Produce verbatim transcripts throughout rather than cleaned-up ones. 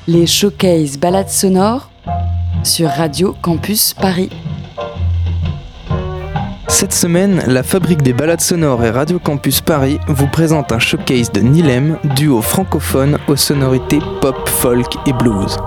les showcases balades sonores sur Radio Campus Paris. Cette semaine, la Fabrique des balades sonores et Radio Campus Paris vous présente un showcase de Nilem, duo francophone aux sonorités pop, folk et blues.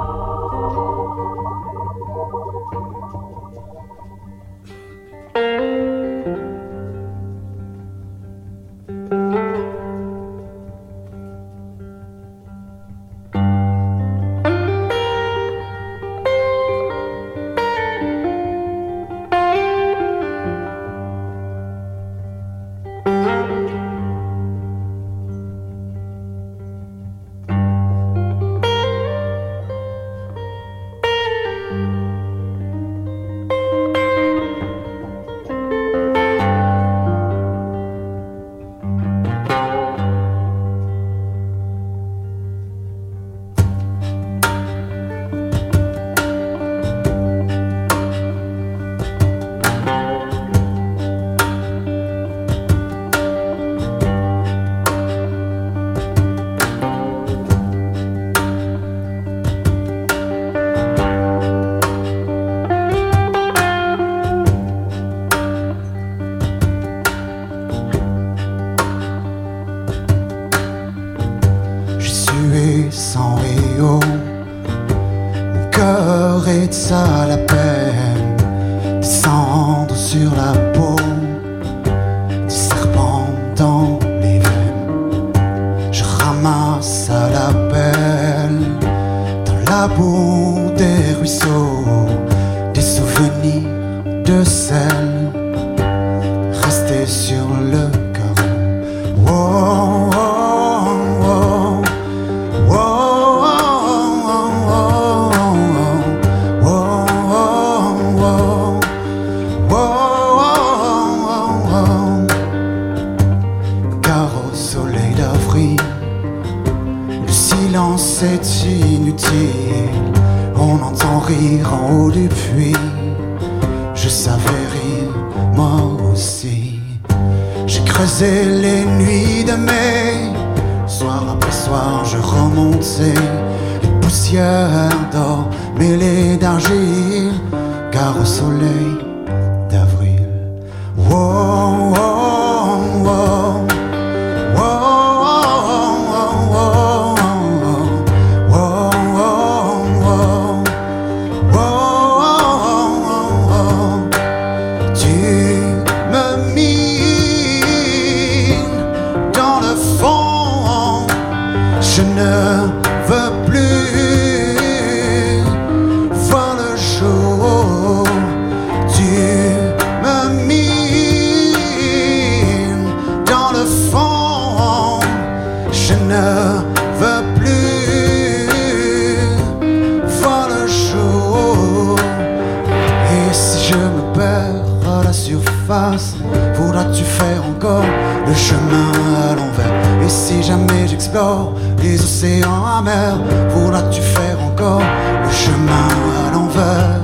Voudras-tu faire encore le chemin à l'envers? Et si jamais j'explore les océans amers, voudras-tu faire encore le chemin à l'envers?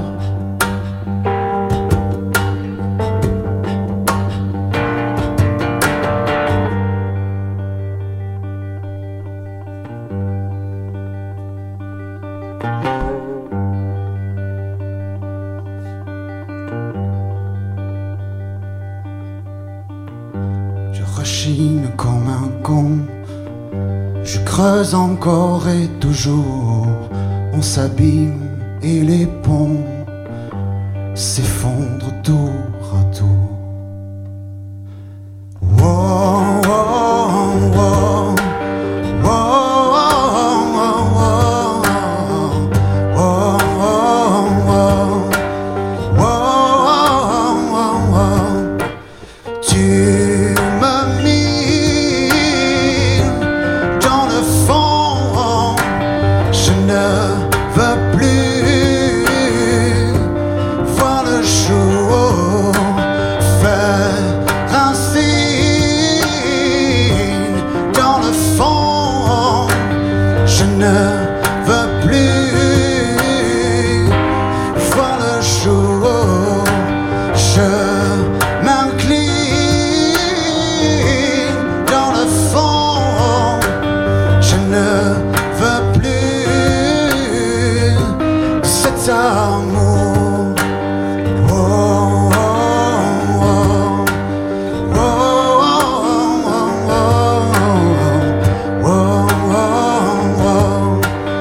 Rechigne comme un con, je creuse encore et toujours, on s'abîme et les ponts s'effondrent tour à tour. Wow, wow, wow, wow, wow, wow, wow, wow. Tu ne veux plus. cet amour. Oh, oh, oh. Oh, oh, oh, oh. Oh, oh, oh.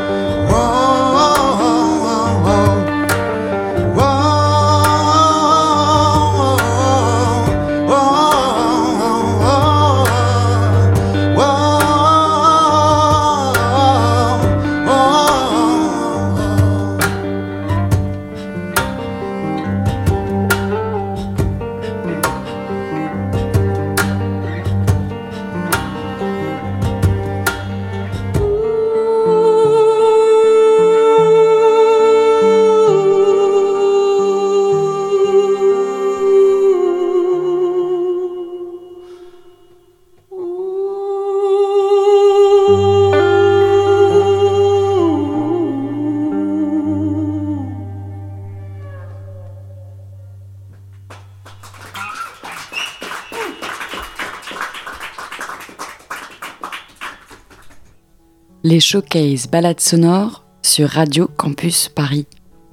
Les showcases balades sonores sur Radio Campus Paris.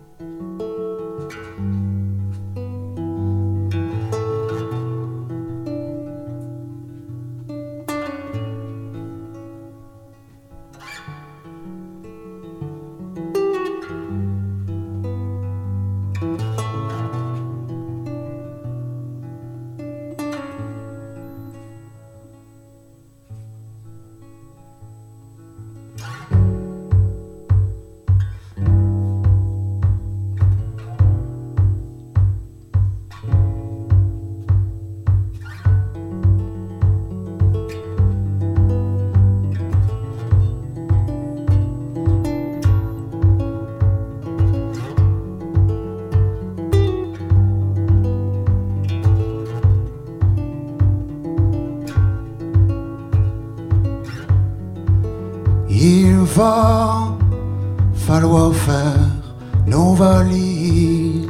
Il va falloir faire nos valises,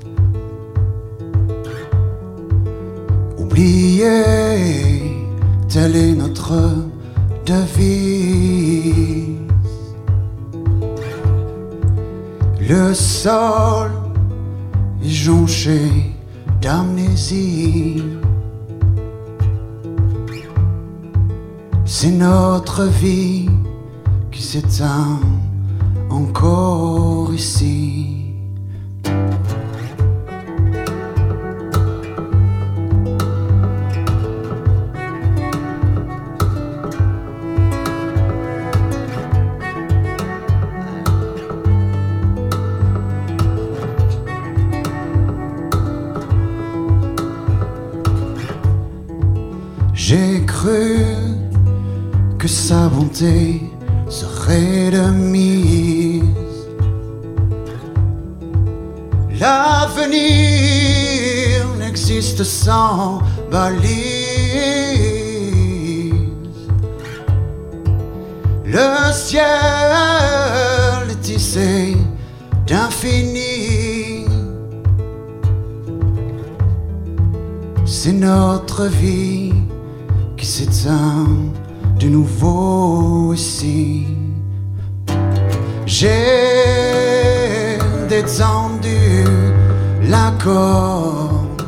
oublier, telle est notre devise. Le sol est jonché d'amnésie. C'est notre vie qui s'éteint encore ici. J'ai cru que sa bonté serait de mise. L'avenir n'existe sans balise. Le ciel est tissé d'infini. C'est notre vie qui s'éteint de nouveau ici. J'ai détendu la corde,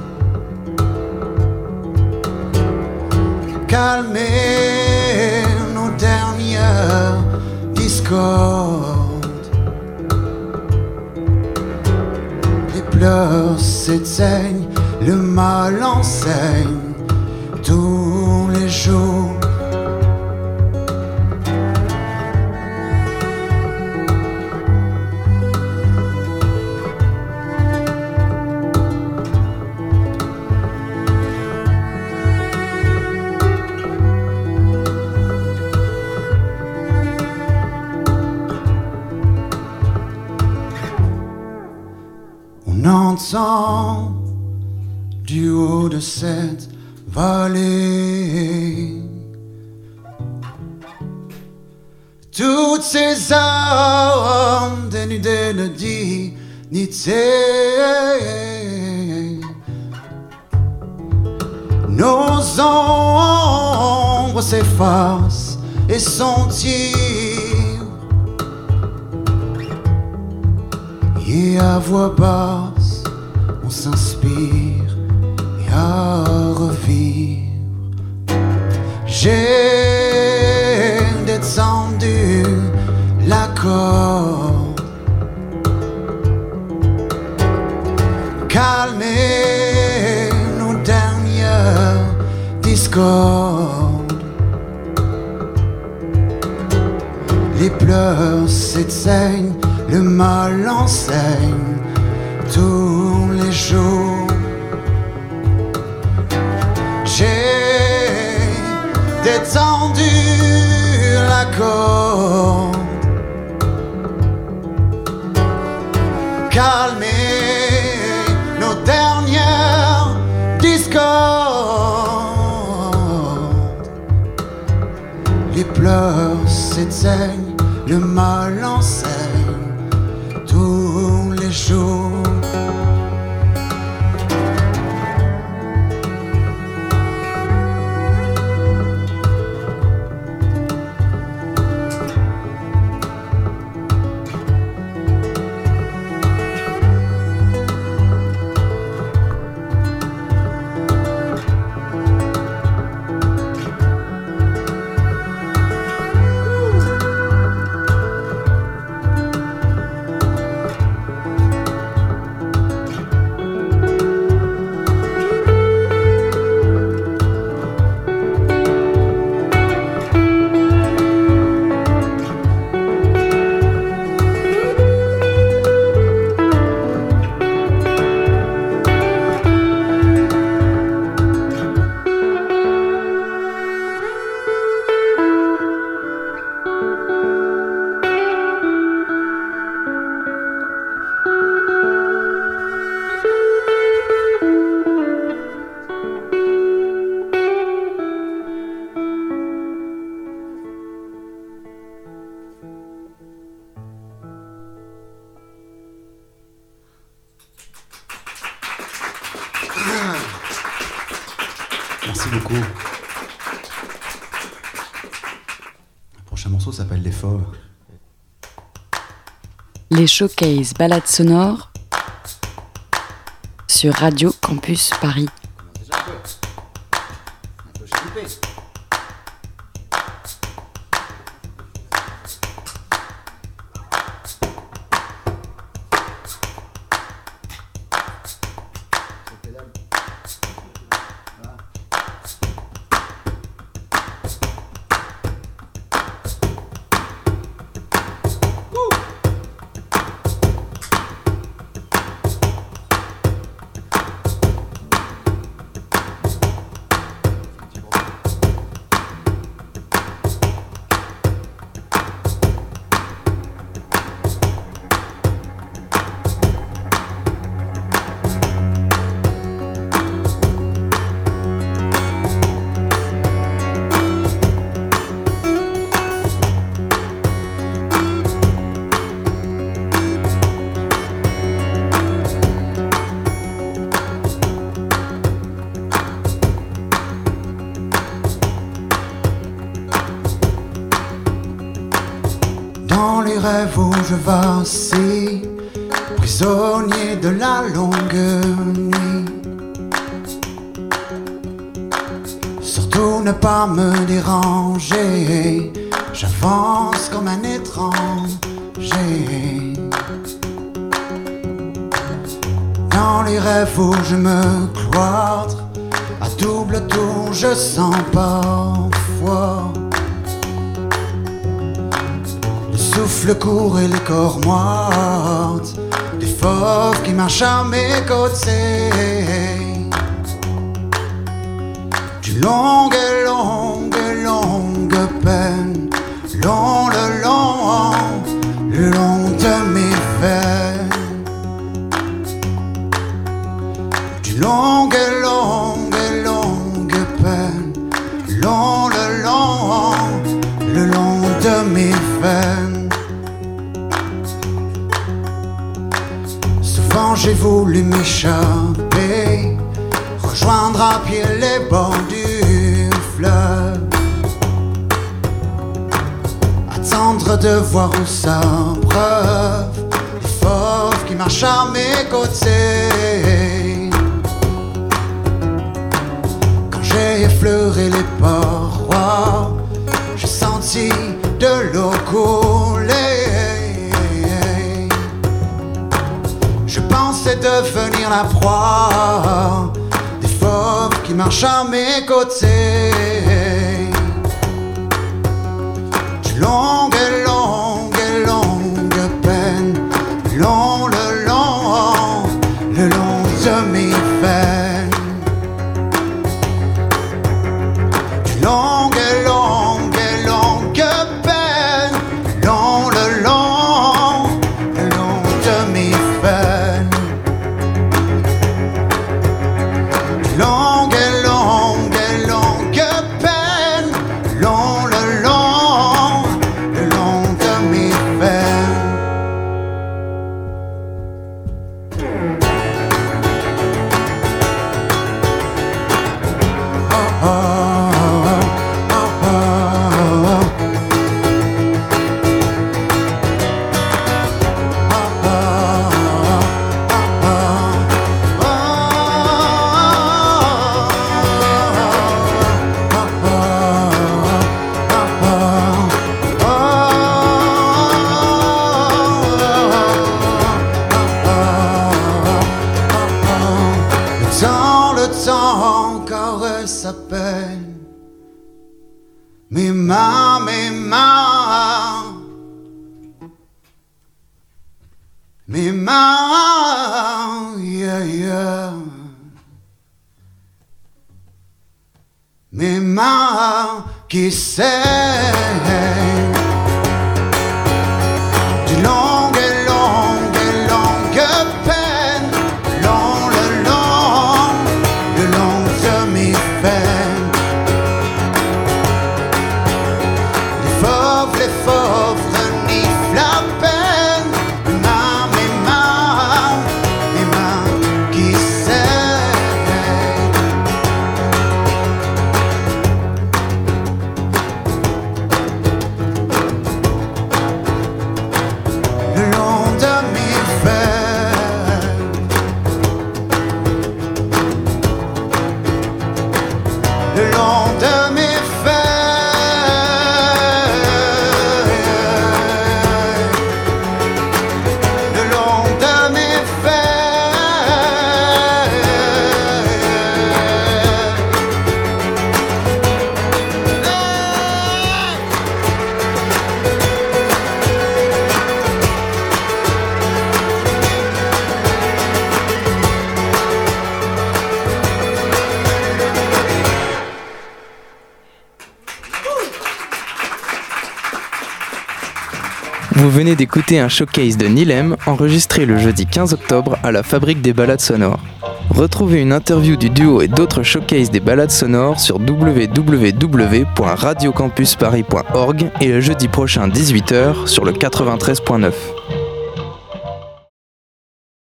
calmé nos dernières discordes. Les pleurs s'éteignent, le mal enseigne tous les jours. On entend du haut de cette vallée toutes ces âmes dénudées de dignité. Nos ombres s'effacent et sont ivres. et à voix basse, on s'inspire et à revivre. J'ai descendu la corde, calmé nos dernières discordes. Les pleurs s'éteignent, le mal enseigne tous les jours. J'ai détendu la corde, calmé nos dernières discordes. Les pleurs s'éteignent, le mal enseigne tous les jours. Merci beaucoup. Le prochain morceau s'appelle L'effort. Les showcases balades sonores sur Radio Campus Paris. Déjà un peu. Un peu chipé. Dans les rêves où je vacille, prisonnier de la longue nuit. Surtout ne pas me déranger, j'avance comme un étranger. Dans les rêves où je me cloître, à double tour je sens parfois le souffle court et les corps moites des fauves qui marchent à mes côtés. D'une longue et longue et longue peine, long le long, le long de mes veines. D'une longue et longue et longue peine, long le long, le long de mes veines. Souvent j'ai voulu m'échapper, rejoindre à pied les bords du fleuve, attendre de voir où s'abreuve les fauves qui marchent à mes côtés. Quand j'ai effleuré les parois, j'ai senti de l'eau couler. Je pensais devenir la proie des fauves qui marchent à mes côtés. Du longue et longue et longue peine, long le long, le long de mes veines. Du longue et longue et longue peine, long le long, le long de mes veines. Du longue et longue et longue peine, long le long, le long de mes veines. Oh, oh, oh, oh, oh. Le temps, le temps encore sa peine. Mes mains, mes mains, mes mains, yeah, yeah. Mes mains qui saignent. Du long et long et longue peine, long le long, le long de mes veines. Les fauves, les fauves reniflent la peine. Mes mains, mes mains, mes mains qui saignent. Le long de mes veines. Le long de mes veines. Le long de mes Vous venez d'écouter un showcase de Nilem enregistré le jeudi quinze octobre à la Fabrique des Balades Sonores. Retrouvez une interview du duo et d'autres showcases des balades sonores sur w w w point radio campus paris point org et le jeudi prochain dix-huit heures sur le quatre-vingt-treize point neuf.